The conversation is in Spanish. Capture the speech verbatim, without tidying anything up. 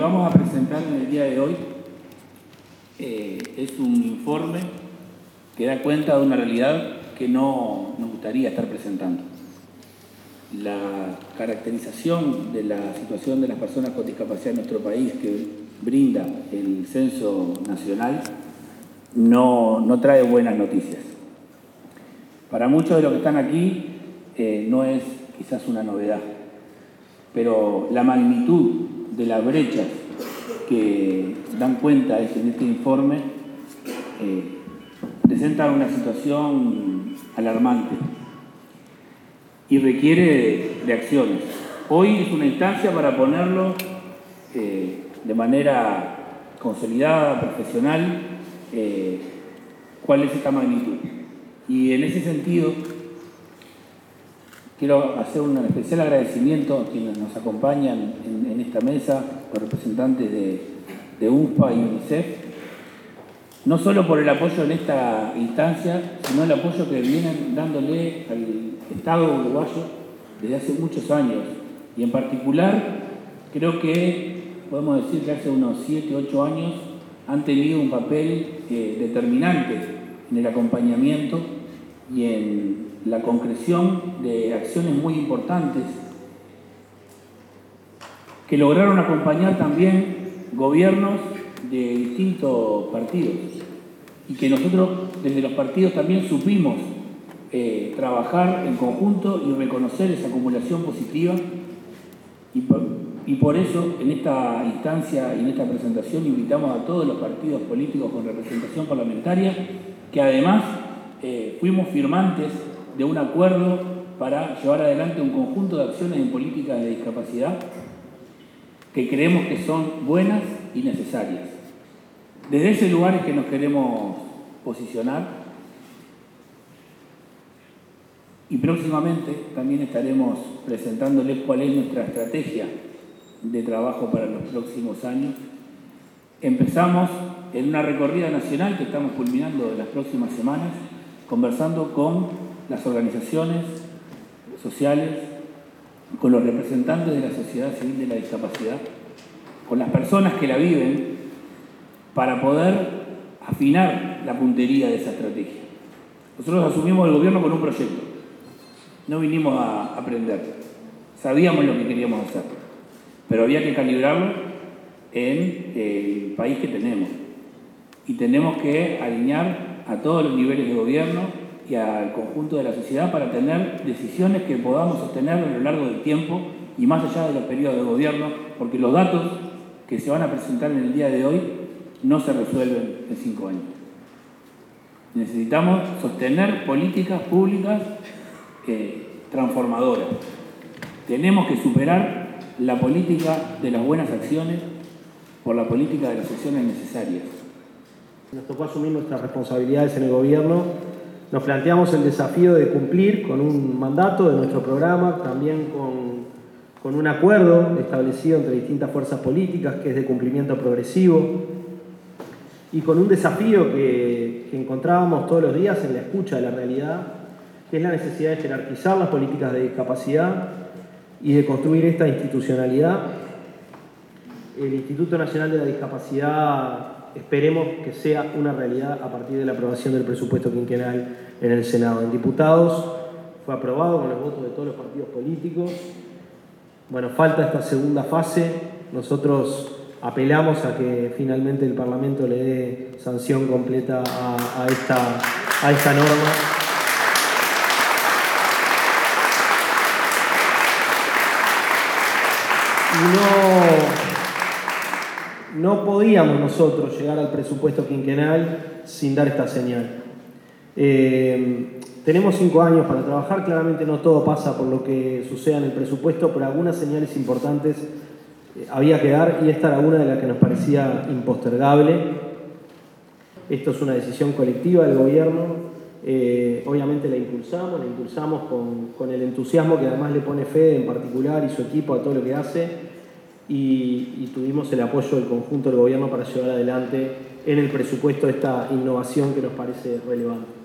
que vamos a presentar en el día de hoy eh, es un informe que da cuenta de una realidad que no nos gustaría estar presentando. La caracterización de la situación de las personas con discapacidad en nuestro país que brinda el Censo Nacional no, no trae buenas noticias. Para muchos de los que están aquí eh, no es quizás una novedad, pero la magnitud de las brechas que dan cuenta en este informe eh, presenta una situación alarmante y requiere de, de acciones. Hoy es una instancia para ponerlo eh, de manera consolidada, profesional, eh, cuál es esta magnitud. Y en ese sentido, quiero hacer un especial agradecimiento a quienes nos acompañan en, en esta mesa, los representantes de, de U N F P A y UNICEF, no solo por el apoyo en esta instancia, sino el apoyo que vienen dándole al Estado uruguayo desde hace muchos años. Y en particular, creo que podemos decir que hace unos siete, ocho años han tenido un papel eh, determinante en el acompañamiento y en la concreción de acciones muy importantes que lograron acompañar también gobiernos de distintos partidos y que nosotros desde los partidos también supimos eh, trabajar en conjunto y reconocer esa acumulación positiva y por, y por eso en esta instancia y en esta presentación invitamos a todos los partidos políticos con representación parlamentaria que además eh, fuimos firmantes de un acuerdo para llevar adelante un conjunto de acciones en políticas de discapacidad que creemos que son buenas y necesarias. Desde ese lugar es que nos queremos posicionar y próximamente también estaremos presentándoles cuál es nuestra estrategia de trabajo para los próximos años. Empezamos en una recorrida nacional que estamos culminando en las próximas semanas, conversando con las organizaciones sociales, con los representantes de la sociedad civil de la discapacidad, con las personas que la viven, para poder afinar la puntería de esa estrategia. Nosotros asumimos el gobierno con un proyecto, no vinimos a aprender, sabíamos lo que queríamos hacer, pero había que calibrarlo en el país que tenemos y tenemos que alinear a todos los niveles de gobierno y al conjunto de la sociedad para tener decisiones que podamos sostener a lo largo del tiempo y más allá de los periodos de gobierno, porque los datos que se van a presentar en el día de hoy no se resuelven en cinco años. Necesitamos sostener políticas públicas eh, transformadoras. Tenemos que superar la política de las buenas acciones por la política de las acciones necesarias. Nos tocó asumir nuestras responsabilidades en el gobierno. Nos planteamos el desafío de cumplir con un mandato de nuestro programa, también con, con un acuerdo establecido entre distintas fuerzas políticas, que es de cumplimiento progresivo, y con un desafío que, que encontrábamos todos los días en la escucha de la realidad, que es la necesidad de jerarquizar las políticas de discapacidad y de construir esta institucionalidad. El Instituto Nacional de la Discapacidad esperemos que sea una realidad a partir de la aprobación del presupuesto quinquenal en el Senado. En diputados fue aprobado con los votos de todos los partidos políticos. Bueno, falta esta segunda fase. Nosotros apelamos a que finalmente el Parlamento le dé sanción completa a, a, esta, a esta norma. Y no, no podíamos nosotros llegar al presupuesto quinquenal sin dar esta señal. Eh, tenemos cinco años para trabajar, claramente no todo pasa por lo que suceda en el presupuesto, pero algunas señales importantes eh, había que dar y esta era una de las que nos parecía impostergable. Esto es una decisión colectiva del gobierno. Eh, obviamente la impulsamos, la impulsamos con, con el entusiasmo que además le pone Fede en particular y su equipo a todo lo que hace y, y tuvimos el apoyo del conjunto del gobierno para llevar adelante en el presupuesto esta innovación que nos parece relevante.